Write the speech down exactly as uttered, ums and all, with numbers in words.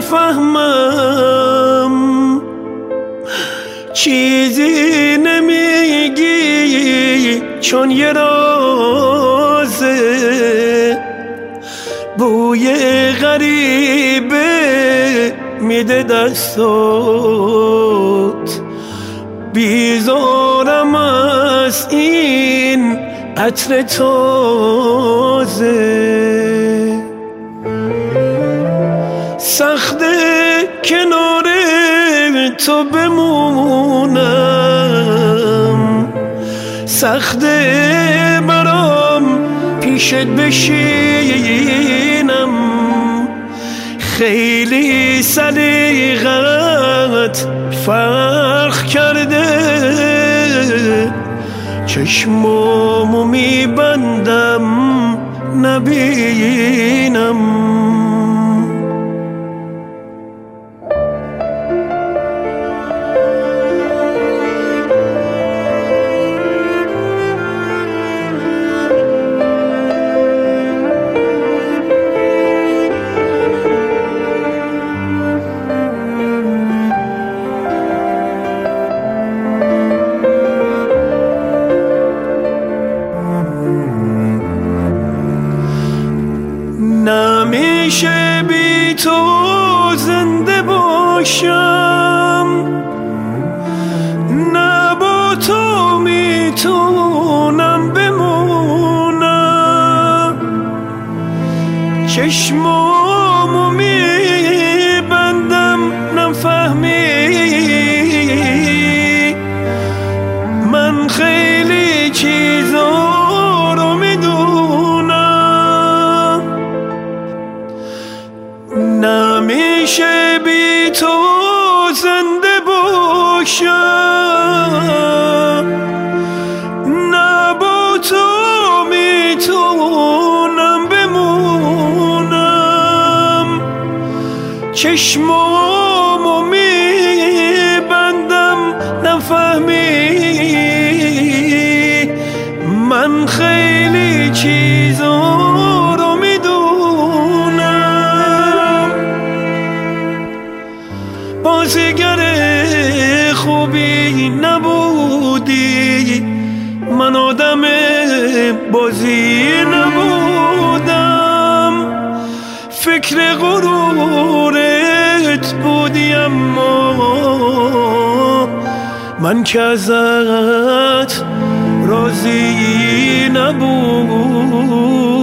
نفهمم، چیزی نمیگی چون یه رازه، بوی غریبه میده دستات، بیزارم از این عطر تازه. سخته کنار تو بمونم، سخته برام پیشت بشینم، خیلی سلیقت فرق کرده، چشمامو میبندم نبینم. نمیشه بی تو زنده باشم، نه با تو میتونم بمونم، چشمامو میبندم نفهمی، من خیلی چیزا رو میدونم. نمیشه بی تو زنده باشم، نه با تو میتونم بمونم، چشمامو میبندم نفهمی، من خیلی چیزا رو میدونم. بازیگر خوبی نبودی، من آدم بازی نبودم، فکر غرورت بودی اما من که ازت راضی نبودم.